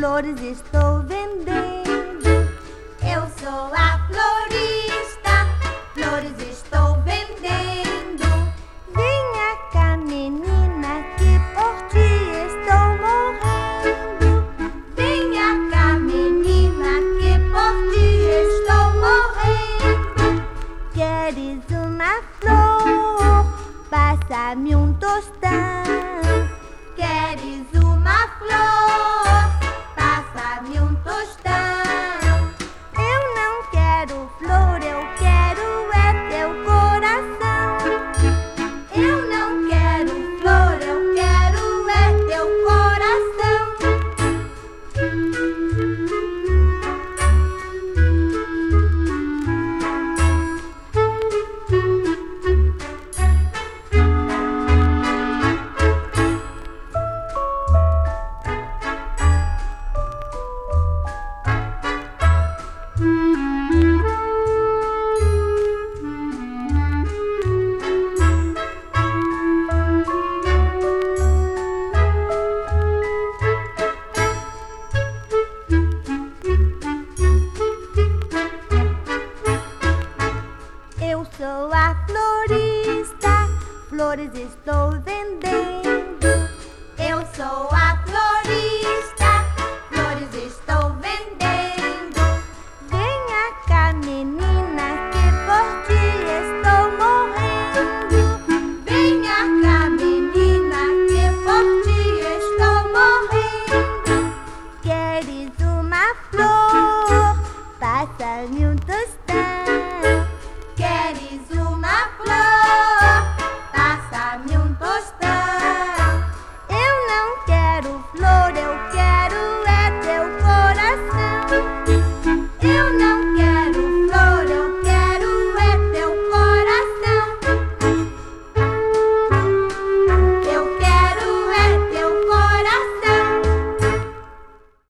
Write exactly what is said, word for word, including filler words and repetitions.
flores estou vendendo. Eu sou a florista, flores estou vendendo. Venha cá, menina, que por ti estou morrendo. Venha cá, menina, que por ti estou morrendo. Queres uma flor? Passa-me um tostão. Queres uma flor? Passa-me um tostão. Eu não quero flor, eu quero é teu coração. Eu não quero flor, eu quero é teu coração. Eu sou a florista, flores estou